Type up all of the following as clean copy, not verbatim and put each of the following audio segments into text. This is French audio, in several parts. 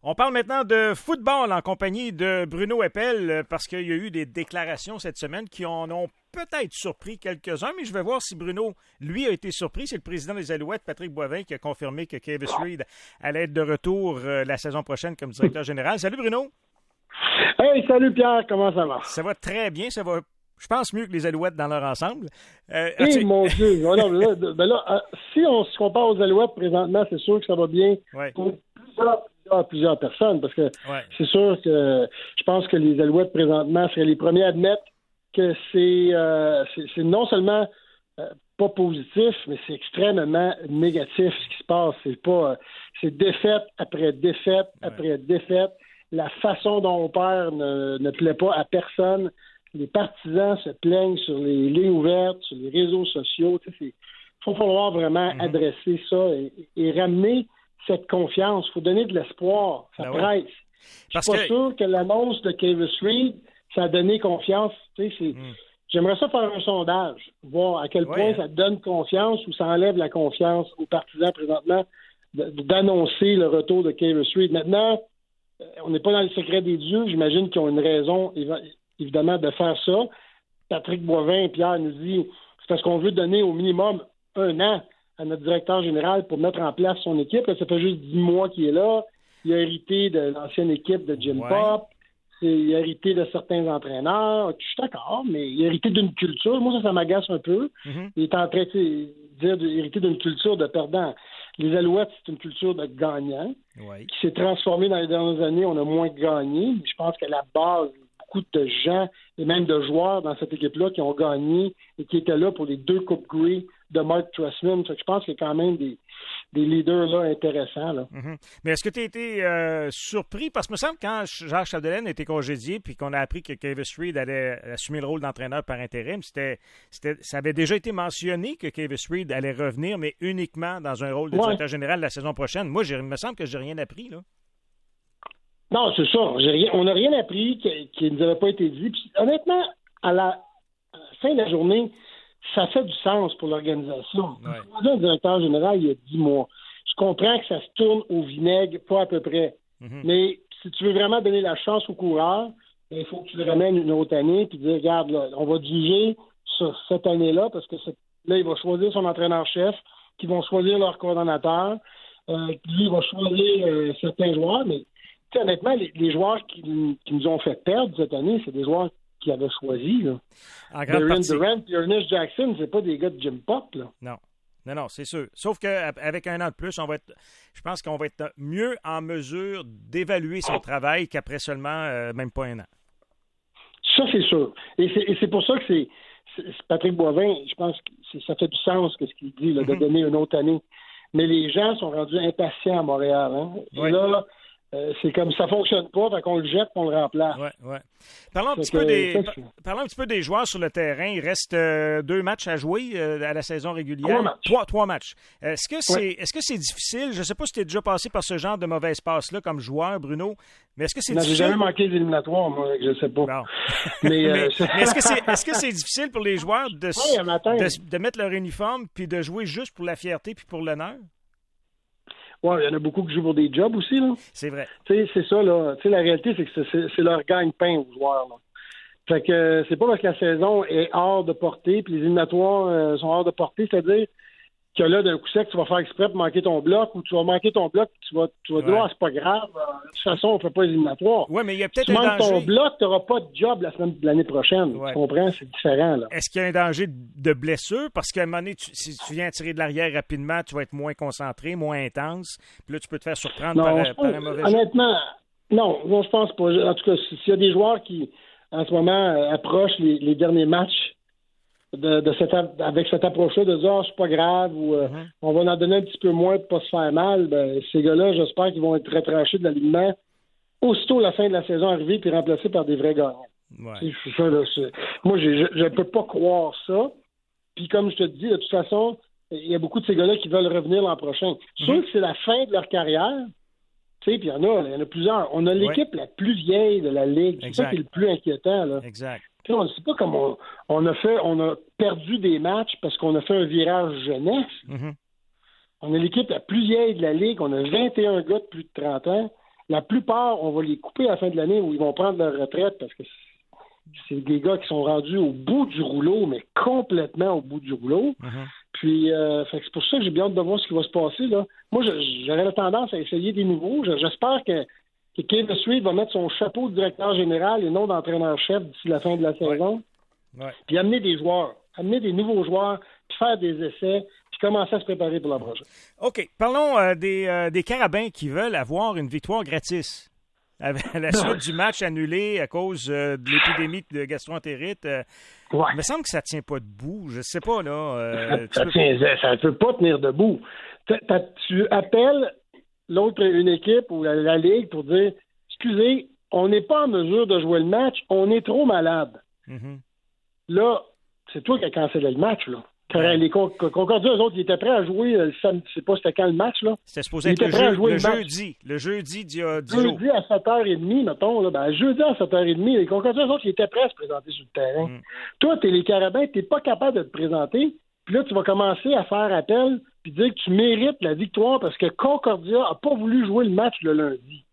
On parle maintenant de football en compagnie de Bruno Eppel parce qu'il y a eu des déclarations cette semaine qui en ont peut-être surpris quelques-uns, mais je vais voir si Bruno, lui, a été surpris. C'est le président des Alouettes, Patrick Boivin, qui a confirmé que Kavis Reed allait être de retour la saison prochaine comme directeur général. Salut Bruno! Hey, salut Pierre, comment ça va? Ça va très bien, ça va, je pense, mieux que les Alouettes dans leur ensemble. Mon Dieu! Si on se compare aux Alouettes présentement, c'est sûr que ça va bien pour plusieurs personnes, parce que c'est sûr que je pense que les Alouettes présentement seraient les premiers à admettre que c'est non seulement pas positif, mais c'est extrêmement négatif ce qui se passe. C'est défaite après défaite après défaite. La façon dont on perd ne plaît pas à personne. Les partisans se plaignent sur les lignes ouvertes, sur les réseaux sociaux. Il faut falloir vraiment adresser ça et ramener cette confiance. Il faut donner de l'espoir. Ça presse. Je suis pas sûr que l'annonce de Kavis Reed, ça a donné confiance. J'aimerais ça faire un sondage, voir à quel point ça donne confiance ou ça enlève la confiance aux partisans présentement d'annoncer le retour de Kavis Reed. Maintenant, on n'est pas dans le secret des dieux. J'imagine qu'ils ont une raison, évidemment, de faire ça. Patrick Boivin et Pierre nous dit c'est parce qu'on veut donner au minimum 1 an à notre directeur général pour mettre en place son équipe. Là, ça fait juste 10 mois qu'il est là. Il a hérité de l'ancienne équipe de Jim Pop. Il a hérité de certains entraîneurs. Je suis d'accord, mais il a hérité d'une culture. Moi, ça m'agace un peu. Il est en train de dire d'hériter d'une culture de perdant. Les Alouettes, c'est une culture de gagnant qui s'est transformée dans les dernières années. On a moins gagné. Je pense qu'à la base, beaucoup de gens et même de joueurs dans cette équipe-là qui ont gagné et qui étaient là pour les 2 Coupes Grey de Mark Trestman. Je pense qu'il y a quand même des leaders là intéressants. Là. Mais est-ce que tu as été surpris? Parce que me semble que quand Jacques Chapdelaine a été congédié puis qu'on a appris que Kavis Reed allait assumer le rôle d'entraîneur par intérim, ça avait déjà été mentionné que Kavis Reed allait revenir, mais uniquement dans un rôle de directeur général la saison prochaine. Moi, il me semble que j'ai rien appris. Là. Non, c'est ça. On n'a rien appris qui ne nous avait pas été dit. Puis, honnêtement, à la fin de la journée, ça fait du sens pour l'organisation. Un directeur général, il y a 10 mois. Je comprends que ça se tourne au vinaigre, pas à peu près. Mais si tu veux vraiment donner la chance aux coureurs, il faut que tu le ramènes une autre année puis dire, regarde, là, on va diriger sur cette année-là parce que là, il va choisir son entraîneur-chef, qui vont choisir leur coordonnateur. Lui, il va choisir certains joueurs, mais honnêtement, les joueurs qui nous ont fait perdre cette année, c'est des joueurs qui avaient choisi. Darren Durant et Ernest Jackson, c'est pas des gars de Jim Pop. Là. Non, c'est sûr. Sauf qu'avec 1 an de plus, je pense qu'on va être mieux en mesure d'évaluer son travail qu'après seulement même pas 1 an. Ça, c'est sûr. Et c'est pour ça que c'est Patrick Boivin, je pense que ça fait du sens que ce qu'il dit, là, de donner une autre année. Mais les gens sont rendus impatients à Montréal. Hein? Et là, c'est comme ça fonctionne pas, fait qu'on le jette, on le remplace. Parlons un petit peu des joueurs sur le terrain. Il reste 2 matchs à jouer à la saison régulière. 3 matchs. Est-ce que c'est difficile? Je ne sais pas si tu es déjà passé par ce genre de mauvaise passe-là comme joueur, Bruno, mais est-ce que c'est difficile? J'ai jamais manqué les éliminatoires, moi, je ne sais pas. Non. mais est-ce que c'est difficile pour les joueurs de mettre leur uniforme puis de jouer juste pour la fierté puis pour l'honneur? Oui, il y en a beaucoup qui jouent pour des jobs aussi, là. C'est vrai. C'est ça, là. La réalité, c'est que c'est leur gagne-pain aux joueurs, là. Fait que c'est pas parce que la saison est hors de portée, puis les éliminatoires sont hors de portée, c'est-à-dire que là, d'un coup sec, tu vas faire exprès pour manquer ton bloc, ou tu vas manquer ton bloc, tu vas dire, c'est pas grave, de toute façon, on fait pas les éliminatoires. Oui, mais il y a peut-être un danger. Tu manques ton bloc, tu n'auras pas de job l'année prochaine. Tu comprends? C'est différent, là. Est-ce qu'il y a un danger de blessure? Parce qu'à un moment donné, si tu viens tirer de l'arrière rapidement, tu vas être moins concentré, moins intense, puis là, tu peux te faire surprendre par un mauvais jeu. Honnêtement, non, je pense pas. En tout cas, s'il y a des joueurs qui, en ce moment, approchent les derniers matchs avec cette approche-là de dire c'est pas grave ou on va en donner un petit peu moins pour pas se faire mal, ces gars-là, j'espère qu'ils vont être retranchés de l'alignement aussitôt la fin de la saison arrivée puis remplacés par des vrais gagnants. Moi, je ne peux pas croire ça. Puis comme je te dis, de toute façon, il y a beaucoup de ces gars-là qui veulent revenir l'an prochain. Sûr que c'est la fin de leur carrière. Tu sais, puis il y en a plusieurs. On a l'équipe la plus vieille de la Ligue. C'est ça qui est le plus inquiétant, là. Exact. Puis on ne sait pas comment on a perdu des matchs parce qu'on a fait un virage jeunesse. On a l'équipe la plus vieille de la Ligue. On a 21 gars de plus de 30 ans. La plupart, on va les couper à la fin de l'année où ils vont prendre leur retraite parce que c'est des gars qui sont rendus au bout du rouleau, mais complètement au bout du rouleau. Mm-hmm. Puis, c'est pour ça que j'ai bien hâte de voir ce qui va se passer, là. Moi, j'aurais la tendance à essayer des nouveaux. J'espère que Kevin Sweet va mettre son chapeau de directeur général et non d'entraîneur-chef d'ici la fin de la saison. Ouais. Puis amener des nouveaux joueurs, puis faire des essais, puis commencer à se préparer pour la prochaine. OK. Parlons des Carabins qui veulent avoir une victoire gratis. À la suite du match annulé à cause de l'épidémie de gastroentérite. Il me semble que ça ne tient pas debout. Je ne sais pas, là. Ça ne peut pas tenir debout. Tu appelles une équipe ou la Ligue pour dire « Excusez, on n'est pas en mesure de jouer le match, on est trop malade. Mm-hmm. » Là, c'est toi qui as cancellé le match, là. Les Concordia, eux autres, ils étaient prêts à jouer le samedi. Je sais pas c'était quand le match, là. C'était supposé être le jeudi. Le jeudi d'il y a 10 jours. Jeudi à 7h30, mettons. Là, jeudi à 7h30, les Concordia, eux autres, ils étaient prêts à se présenter sur le terrain. Toi, t'es les Carabins, t'es pas capable de te présenter. Puis là, tu vas commencer à faire appel puis dire que tu mérites la victoire parce que Concordia a pas voulu jouer le match le lundi.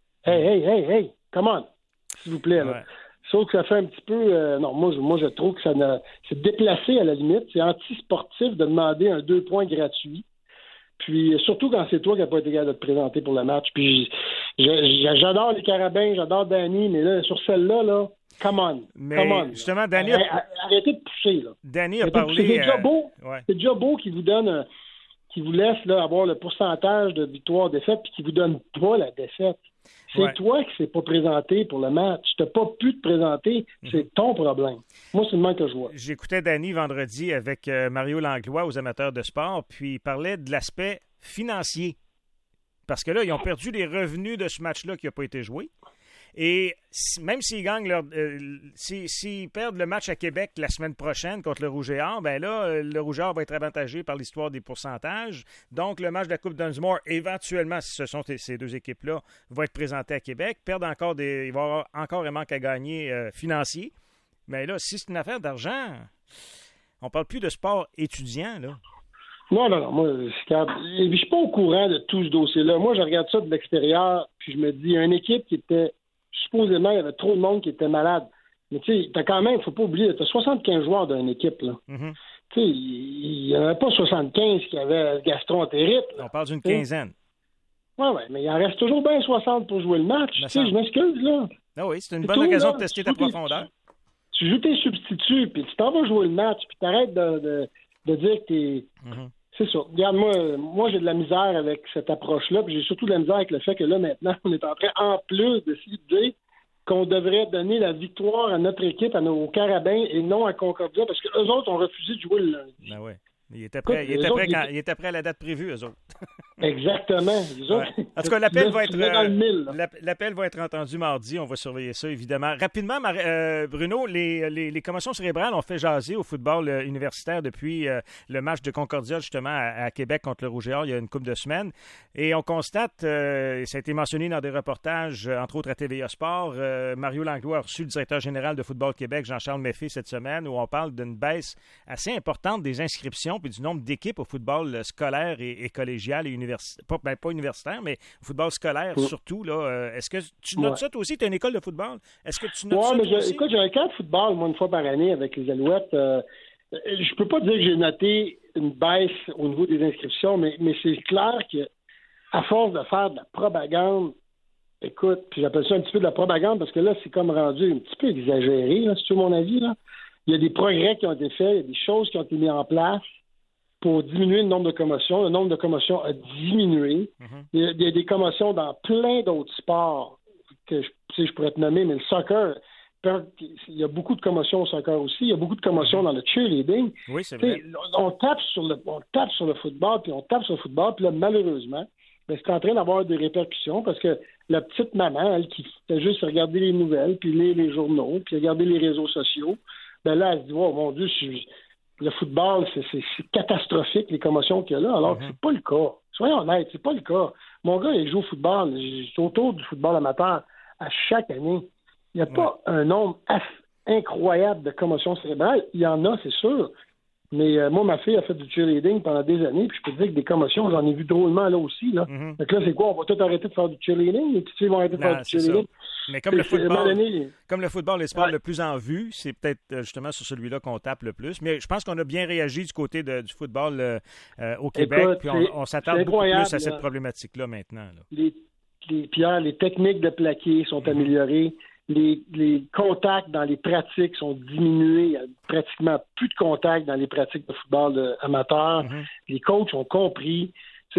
Hey, come on, s'il vous plaît, là. Ouais. Sauf que ça fait un petit peu... non, moi, je trouve que c'est déplacé à la limite. C'est anti-sportif de demander un 2 points gratuit. Puis, surtout quand c'est toi qui n'as pas été capable de te présenter pour le match. Puis, j'adore les Carabins, j'adore Danny, mais là, sur celle-là, là, come on. Justement, Danny... Arrêtez de pousser, là. Danny a parlé... C'est déjà beau. Ouais. C'est déjà beau qu'il vous donne... qu'il vous laisse là, avoir le pourcentage de victoire-défaite puis qu'il vous donne pas la défaite. C'est toi qui ne s'est pas présenté pour le match. Tu n'as pas pu te présenter. C'est ton problème. Moi, c'est le même que je vois. J'écoutais Danny vendredi avec Mario Langlois aux amateurs de sport, puis il parlait de l'aspect financier. Parce que là, ils ont perdu les revenus de ce match-là qui n'a pas été joué. Et même s'ils gagnent s'ils perdent le match à Québec la semaine prochaine contre le Rouge et Or, ben là, le Rouge et Or va être avantagé par l'histoire des pourcentages. Donc, le match de la Coupe Dunsmore, éventuellement, si ce sont ces deux équipes-là, va être présenté à Québec. Il va y avoir encore un manque à gagner financier. Mais là, si c'est une affaire d'argent, on parle plus de sport étudiant, là. Non. Moi, je suis pas au courant de tout ce dossier-là. Moi, je regarde ça de l'extérieur, puis je me dis, il y a une équipe qui était supposément, il y avait trop de monde qui était malade. Mais tu sais, t'as quand même, faut pas oublier, t'as 75 joueurs dans une équipe, là. Mm-hmm. Tu sais, il n'y en avait pas 75 qui avaient gastroentérite. On parle d'une quinzaine. Oui, mais il en reste toujours bien 60 pour jouer le match. Tu sais, je m'excuse, là. Ah oui, c'est une bonne occasion de tester ta profondeur. Tu joues tes substituts, puis tu t'en vas jouer le match, puis t'arrêtes de dire que t'es... Mm-hmm. C'est ça. Regarde, moi, j'ai de la misère avec cette approche-là, puis j'ai surtout de la misère avec le fait que là, maintenant, on est en train, en plus, de se dire qu'on devrait donner la victoire à notre équipe, aux Carabins, et non à Concordia, parce qu'eux autres ont refusé de jouer le lundi. Ah ouais. Il était prêt à la date prévue, eux autres. Exactement. En tout cas, l'appel va être entendu mardi. On va surveiller ça, évidemment. Rapidement, Bruno, les commotions cérébrales ont fait jaser au football universitaire depuis le match de Concordia, justement, à Québec contre le Rouge et Or, il y a une couple de semaines. Et on constate, ça a été mentionné dans des reportages, entre autres à TVA Sport, Mario Langlois a reçu le directeur général de Football Québec, Jean-Charles Méfé, cette semaine, où on parle d'une baisse assez importante des inscriptions puis du nombre d'équipes au football scolaire et collégial et universitaire. Pas universitaire, mais au football scolaire surtout. Là. Est-ce que tu notes ça toi aussi? Tu as une école de football? Est-ce que tu notes ça toi aussi? Écoute, j'ai un camp de football, moi, une fois par année avec les Alouettes. Je peux pas dire que j'ai noté une baisse au niveau des inscriptions, mais c'est clair qu'à force de faire de la propagande, écoute, puis j'appelle ça un petit peu de la propagande parce que là, c'est comme rendu un petit peu exagéré, là, si tu veux mon avis. Là. Il y a des progrès qui ont été faits, il y a des choses qui ont été mises en place pour diminuer le nombre de commotions. Le nombre de commotions a diminué. Mm-hmm. Il y a des commotions dans plein d'autres sports que je pourrais te nommer, mais le soccer, il y a beaucoup de commotions au soccer aussi. Il y a beaucoup de commotions dans le cheerleading. Oui, c'est vrai. On tape sur le football, puis là, malheureusement, c'est en train d'avoir des répercussions parce que la petite maman, elle, qui fait juste regarder les nouvelles, puis lire les journaux, puis regarder les réseaux sociaux, là, elle se dit, oh mon Dieu, le football, c'est catastrophique, les commotions qu'il y a là, alors que c'est pas le cas. Soyons honnêtes, c'est pas le cas. Mon gars, il joue au football, il est autour du football amateur à chaque année. Il n'y a pas un nombre incroyable de commotions cérébrales. Il y en a, c'est sûr. Mais moi, ma fille a fait du cheerleading pendant des années, puis je peux te dire que des commotions, j'en ai vu drôlement là aussi. Là. Mm-hmm. Donc là, c'est quoi? On va tout arrêter de faire du cheerleading? Les petits filles vont arrêter de faire du cheerleading? Mais comme le football est sport le plus en vue, c'est peut-être justement sur celui-là qu'on tape le plus. Mais je pense qu'on a bien réagi du côté du football au Québec, puis on s'attarde beaucoup plus à cette problématique-là maintenant. Là. Pierre, les techniques de plaqué sont améliorées. Les contacts dans les pratiques sont diminués. Il y a pratiquement plus de contacts dans les pratiques de football amateur. Mm-hmm. Les coachs ont compris.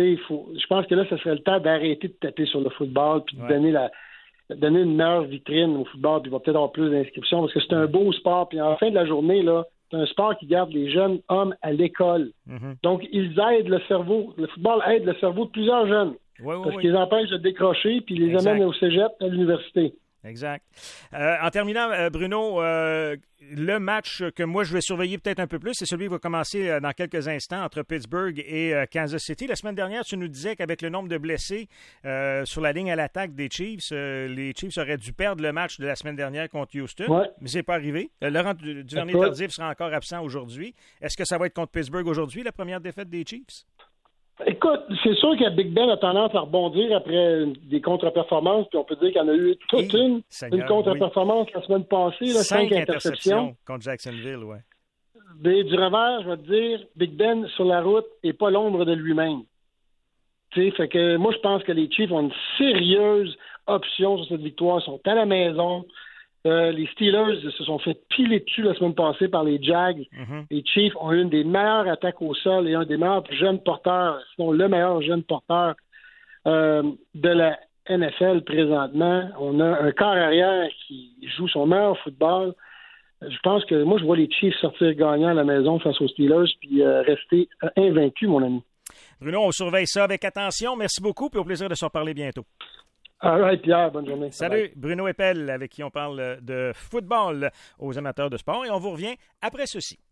Je pense que là, ce serait le temps d'arrêter de taper sur le football puis de donner une meilleure vitrine au football, puis il va peut-être avoir plus d'inscriptions, parce que c'est un beau sport. Puis en fin de la journée, là, c'est un sport qui garde les jeunes hommes à l'école. Mm-hmm. Donc, ils aident le cerveau. Le football aide le cerveau de plusieurs jeunes. Parce qu'ils les empêchent de décrocher, puis ils les amènent au cégep, à l'université. Exact. En terminant, Bruno, le match que moi je vais surveiller peut-être un peu plus, c'est celui qui va commencer dans quelques instants entre Pittsburgh et Kansas City. La semaine dernière, tu nous disais qu'avec le nombre de blessés sur la ligne à l'attaque des Chiefs, les Chiefs auraient dû perdre le match de la semaine dernière contre Houston, mais c'est pas arrivé. Laurent Duvernay-Tardif sera encore absent aujourd'hui. Est-ce que ça va être contre Pittsburgh aujourd'hui, la première défaite des Chiefs? Écoute, c'est sûr que Big Ben a tendance à rebondir après des contre-performances, puis on peut dire qu'il y en a eu toute une contre-performance la semaine passée, là, 5 interceptions contre Jacksonville, ouais. Du revers, je vais te dire, Big Ben sur la route n'est pas l'ombre de lui-même. Tu sais, fait que moi je pense que les Chiefs ont une sérieuse option sur cette victoire, ils sont à la maison. Les Steelers se sont fait piler dessus la semaine passée par les Jags. Mm-hmm. Les Chiefs ont une des meilleures attaques au sol et un des meilleurs jeunes porteurs, sinon le meilleur jeune porteur de la NFL présentement. On a un corps arrière qui joue son meilleur football. Je pense que moi, je vois les Chiefs sortir gagnants à la maison face aux Steelers puis rester invaincus, mon ami. Bruno, on surveille ça avec attention. Merci beaucoup et au plaisir de se reparler bientôt. All right, Pierre, bonne journée. Salut, Bruno Eppel, avec qui on parle de football aux amateurs de sport. Et on vous revient après ceci.